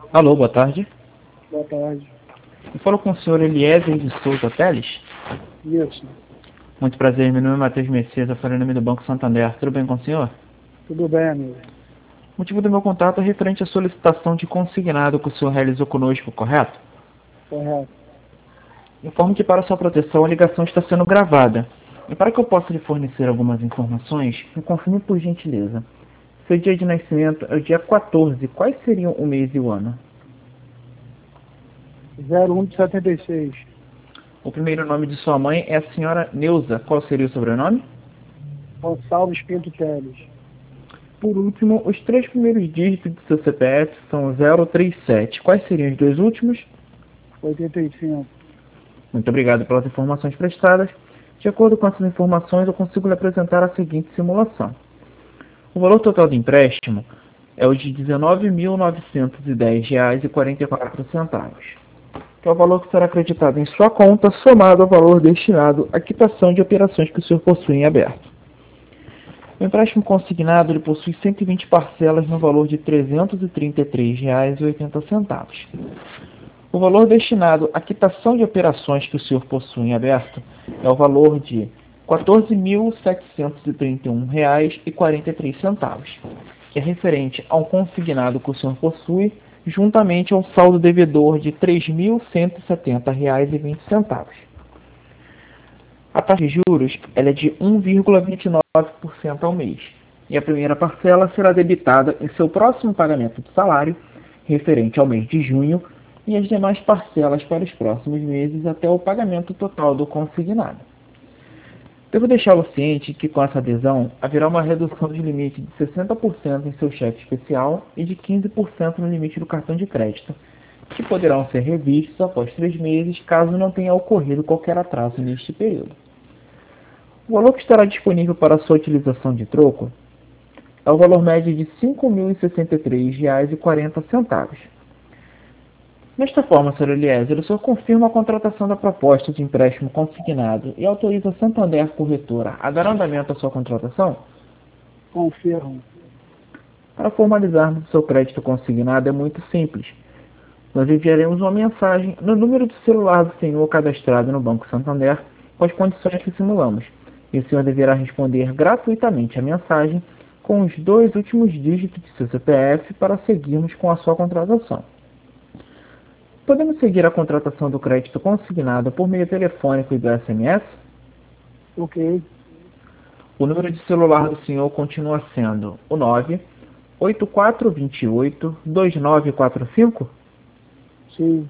Alô, boa tarde. Boa tarde. Eu falo com o senhor Eliezer de Souza Teles. Isso. Muito prazer, meu nome é Matheus Messias, eu falo em nome do Banco Santander. Tudo bem com o senhor? Tudo bem, amigo? O motivo do meu contato é referente à solicitação de consignado que o senhor realizou conosco, correto? Correto. Informo que para sua proteção a ligação está sendo gravada. E para que eu possa lhe fornecer algumas informações, me confirme por gentileza. Seu dia de nascimento é o dia 14. Quais seriam o mês e o ano? 01 de 76. O primeiro nome de sua mãe é a senhora Neuza. Qual seria o sobrenome? Gonçalves Pinto Teles. Por último, os 3 primeiros dígitos do seu CPF são 037. Quais seriam os 2 últimos? 85. Muito obrigado pelas informações prestadas. De acordo com essas informações, eu consigo lhe apresentar a seguinte simulação. O valor total do empréstimo é o de R$ 19.910,44, que é o valor que será acreditado em sua conta, somado ao valor destinado à quitação de operações que o senhor possui em aberto. O empréstimo consignado ele possui 120 parcelas no valor de R$ 333,80. O valor destinado à quitação de operações que o senhor possui em aberto é o valor de R$ 14.731,43, que é referente ao consignado que o senhor possui, juntamente ao saldo devedor de R$ 3.170,20. A taxa de juros ela é de 1,29% ao mês, e a primeira parcela será debitada em seu próximo pagamento de salário, referente ao mês de junho, e as demais parcelas para os próximos meses até o pagamento total do consignado. Devo deixá-lo ciente que com essa adesão haverá uma redução de limite de 60% em seu cheque especial e de 15% no limite do cartão de crédito, que poderão ser revistos após 3 meses caso não tenha ocorrido qualquer atraso neste período. O valor que estará disponível para sua utilização de troco é o valor médio de R$ 5.063,40. Desta forma, Sr. Eliezer, o senhor confirma a contratação da proposta de empréstimo consignado e autoriza a Santander Corretora a dar andamento à sua contratação? Confirmo. Para formalizarmos o seu crédito consignado é muito simples. Nós enviaremos uma mensagem no número de celular do senhor cadastrado no Banco Santander com as condições que simulamos. E o senhor deverá responder gratuitamente a mensagem com os 2 últimos dígitos de seu CPF para seguirmos com a sua contratação. Podemos seguir a contratação do crédito consignado por meio telefônico e do SMS? Ok. O número de celular do senhor continua sendo o 98428-2945? Sim.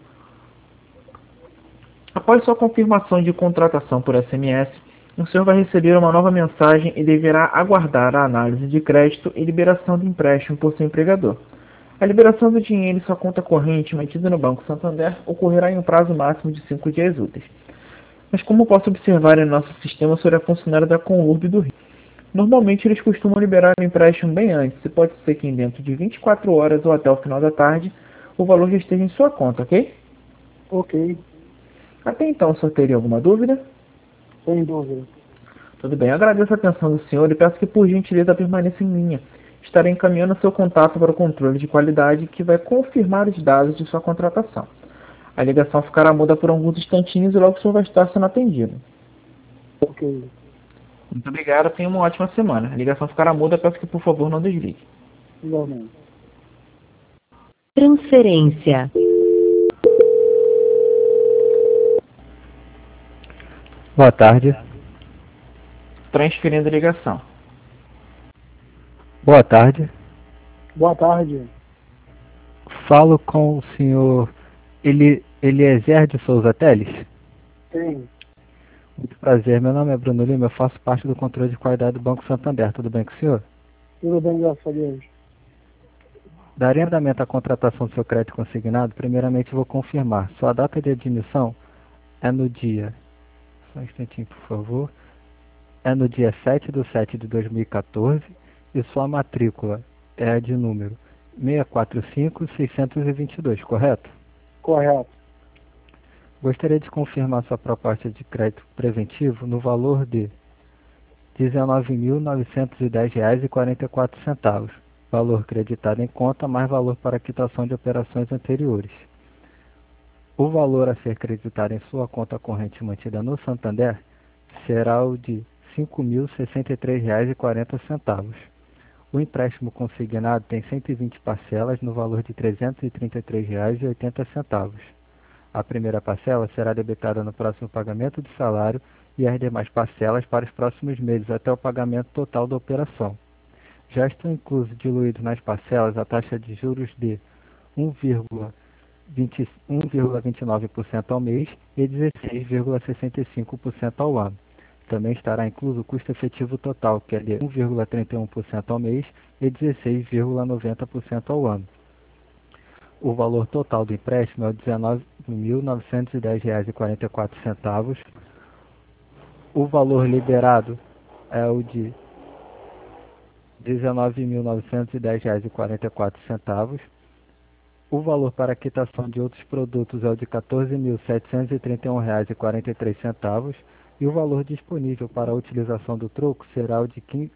Após sua confirmação de contratação por SMS, o senhor vai receber uma nova mensagem e deverá aguardar a análise de crédito e liberação do empréstimo por seu empregador. A liberação do dinheiro em sua conta corrente mantida no Banco Santander ocorrerá em um prazo máximo de 5 dias úteis. Mas como posso observar em nosso sistema, o senhor é funcionário da Conurb do Rio. Normalmente eles costumam liberar o empréstimo bem antes, e pode ser que em dentro de 24 horas ou até o final da tarde, o valor já esteja em sua conta, ok? Ok. Até então, o senhor teria alguma dúvida? Sem dúvida. Tudo bem, eu agradeço a atenção do senhor e peço que por gentileza permaneça em linha. Estarei encaminhando seu contato para o controle de qualidade que vai confirmar os dados de sua contratação. A ligação ficará muda por alguns instantinhos e logo o senhor vai estar sendo atendido. Ok. Muito obrigado, tenha uma ótima semana. A ligação ficará muda, peço que por favor não desligue. Igualmente. Transferência. Boa tarde. Transferindo a ligação. Boa tarde. Boa tarde. Falo com o senhor Eliezer de Souza Teles. Sim. Muito prazer, meu nome é Bruno Lima, eu faço parte do controle de qualidade do Banco Santander. Tudo bem com o senhor? Tudo bem, graças a Deus. Darei andamento à contratação do seu crédito consignado. Primeiramente vou confirmar. Sua data de admissão é no dia... Só um instantinho, por favor. É no dia 7/7/2014 e sua matrícula é a de número 645622, correto? Correto. Gostaria de confirmar sua proposta de crédito preventivo no valor de R$ 19.910,44. valor creditado em conta mais valor para quitação de operações anteriores. O valor a ser creditado em sua conta corrente mantida no Santander será o de R$ 5.063,40. O empréstimo consignado tem 120 parcelas no valor de R$ 333,80. A primeira parcela será debitada no próximo pagamento de salário e as demais parcelas para os próximos meses até o pagamento total da operação. Já estão inclusos diluídos nas parcelas a taxa de juros de 1,29% ao mês e 16,65% ao ano. Também estará incluso o custo efetivo total, que é de 1,31% ao mês e 16,90% ao ano. O valor total do empréstimo é de R$ 19.910,44. O valor liberado é o de R$ 19.910,44. O valor para quitação de outros produtos é o de R$ 14.731,43 e o valor disponível para a utilização do troco será o de R$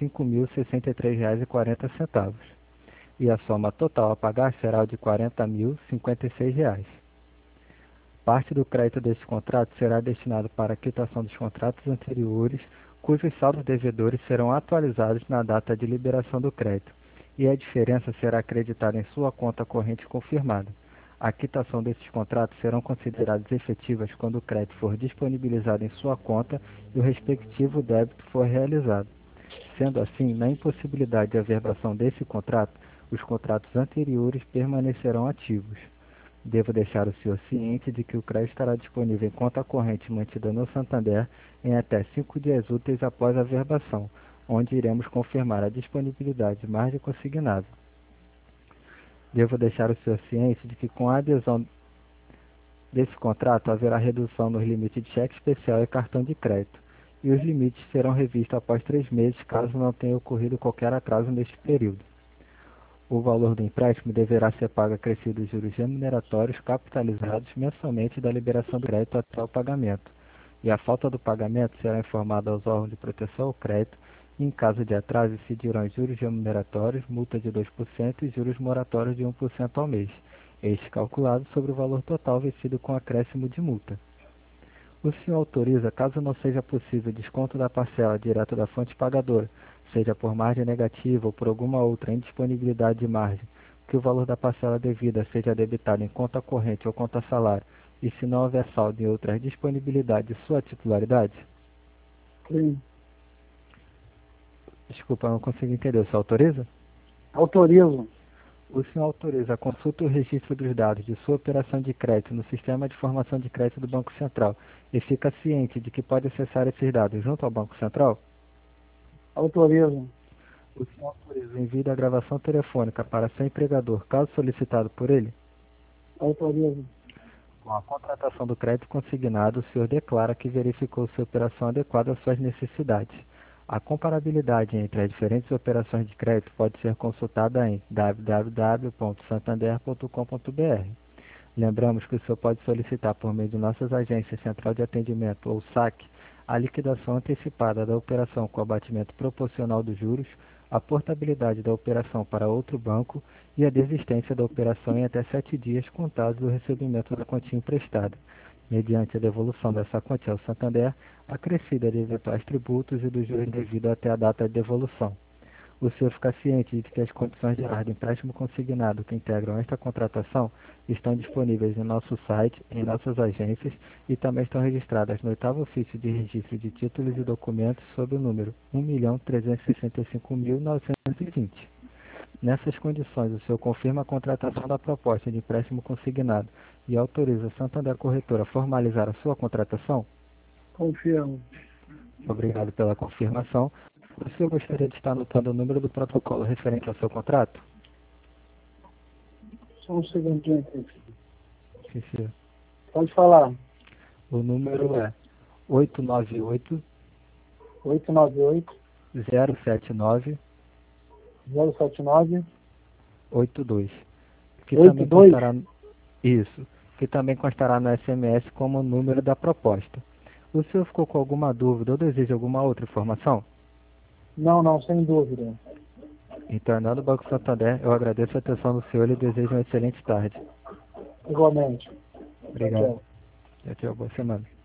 5.063,40. E a soma total a pagar será o de R$ 40.056. Parte do crédito deste contrato será destinado para a quitação dos contratos anteriores, cujos saldos devedores serão atualizados na data de liberação do crédito, e a diferença será acreditada em sua conta corrente confirmada. A quitação desses contratos serão consideradas efetivas quando o crédito for disponibilizado em sua conta e o respectivo débito for realizado. Sendo assim, na impossibilidade de averbação desse contrato, os contratos anteriores permanecerão ativos. Devo deixar o senhor ciente de que o crédito estará disponível em conta corrente mantida no Santander em até 5 dias úteis após a averbação, onde iremos confirmar a disponibilidade de margem consignada. Devo deixar o senhor ciente de que com a adesão desse contrato haverá redução nos limites de cheque especial e cartão de crédito, e os limites serão revistos após 3 meses caso não tenha ocorrido qualquer atraso neste período. O valor do empréstimo deverá ser pago acrescido dos juros remuneratórios capitalizados mensalmente da liberação do crédito até o pagamento, e a falta do pagamento será informada aos órgãos de proteção ao crédito e, em caso de atraso, incidirão juros remuneratórios, multa de 2% e juros moratórios de 1% ao mês, este calculado sobre o valor total vencido com acréscimo de multa. O senhor autoriza, caso não seja possível desconto da parcela direto da fonte pagadora, seja por margem negativa ou por alguma outra indisponibilidade de margem, que o valor da parcela devida seja debitado em conta corrente ou conta salário, e se não houver saldo em outras disponibilidades de sua titularidade? Sim. Desculpa, eu não consigo entender. O senhor autoriza? Autorizo. O senhor autoriza a consulta e o registro dos dados de sua operação de crédito no Sistema de Informação de Crédito do Banco Central e fica ciente de que pode acessar esses dados junto ao Banco Central? Autorizo. O senhor autoriza o envio da gravação telefônica para seu empregador, caso solicitado por ele? Autorizo. Com a contratação do crédito consignado, o senhor declara que verificou sua operação adequada às suas necessidades. A comparabilidade entre as diferentes operações de crédito pode ser consultada em www.santander.com.br. Lembramos que o senhor pode solicitar por meio de nossas agências Central de Atendimento ou SAC a liquidação antecipada da operação com abatimento proporcional dos juros, a portabilidade da operação para outro banco e a desistência da operação em até 7 dias contados do recebimento da quantia emprestada, mediante a devolução dessa quantia ao Santander, acrescida de eventuais tributos e dos juros devidos até a data de devolução. O senhor fica ciente de que as condições gerais do empréstimo consignado que integram esta contratação estão disponíveis em nosso site, em nossas agências e também estão registradas no 8º ofício de registro de títulos e documentos sob o número 1.365.920. Nessas condições, o senhor confirma a contratação da proposta de empréstimo consignado e autoriza a Santander Corretora a formalizar a sua contratação? Confirmo. Obrigado pela confirmação. O senhor gostaria de estar anotando o número do protocolo referente ao seu contrato? Só um segundinho aqui. Sim, senhor. Pode falar. O número é 898 898 079 079 82. Que 82? também constará, isso, que também constará no SMS como o número da proposta. O senhor ficou com alguma dúvida ou deseja alguma outra informação? Não, sem dúvida. Retornando ao Banco Santander, eu agradeço a atenção do senhor e desejo uma excelente tarde. Igualmente. Obrigado. Tchau. Tchau, tchau. Boa semana.